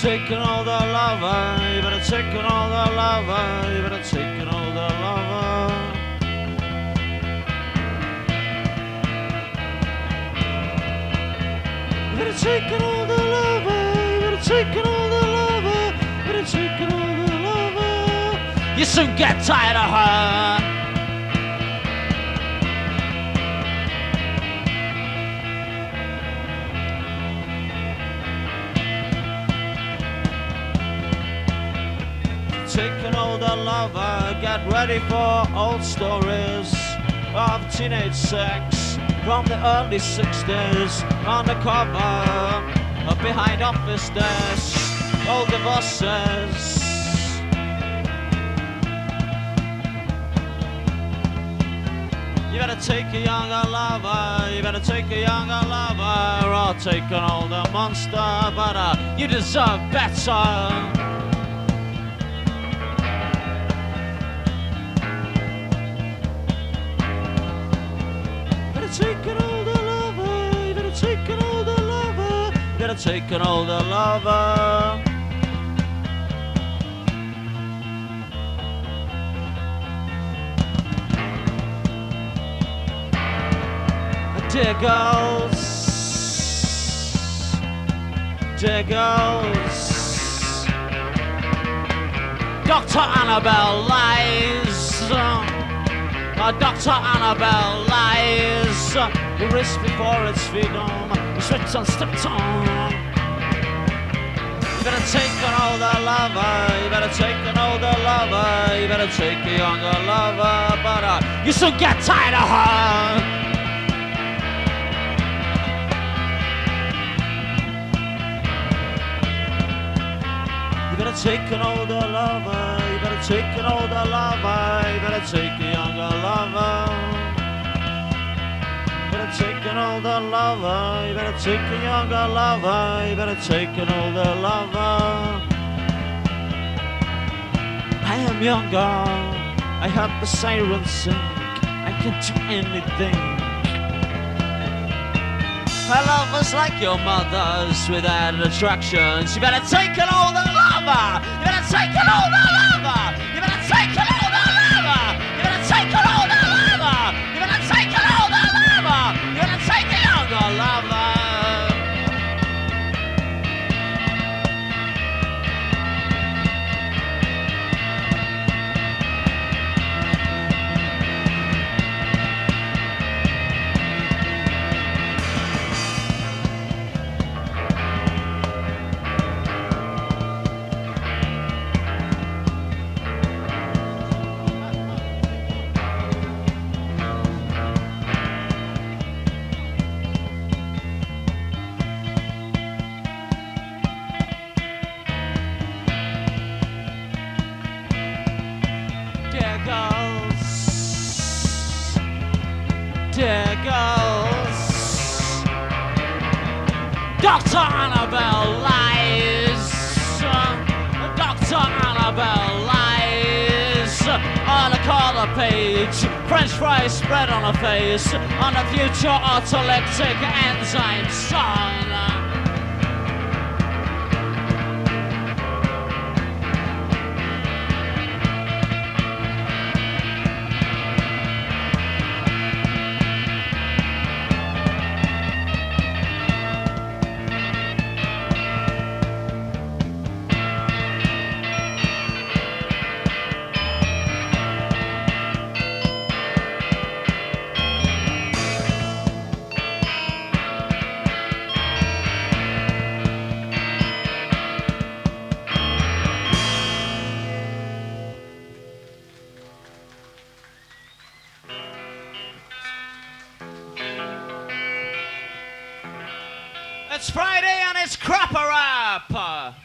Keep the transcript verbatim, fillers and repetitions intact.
take an older lover, you better take an older lover, you better take an older lover. You better take an older lover, you better take an older lover, you better take an older lover. You soon get tired of her. Take an older lover, get ready for old stories of teenage sex from the early sixties. Undercover, up behind office desks, old divorces. You better take a younger lover, you better take a younger lover, or take an older monster, but uh, you deserve better. Take an older lover, you better take an older lover, you better take an older lover. Dear girls, dear girls, Doctor Annabelle lies. Uh, Doctor Annabelle lies. The risk before its freedom is written on stepped on. You better take an older lover, you better take an older lover, you better take a younger lover, but uh, you soon get tired of her. You better take an older lover, you better take an older lover, you better take a younger lover. You better take an older lover, you better take a younger lover, you better take an older lover. I am younger, I have the sirens sing, I can do anything. My love was like your mother's without attractions. You better take an older lover. You better take an older lover. You better take an older lover. You better take an older lover. You better take an older lover. You better take a younger lover. Dear girls, Doctor Annabelle lies. Doctor Annabelle lies. On a color page, French fries spread on her face, on a future autolytic enzyme song. It's Friday and it's Crapper Rap!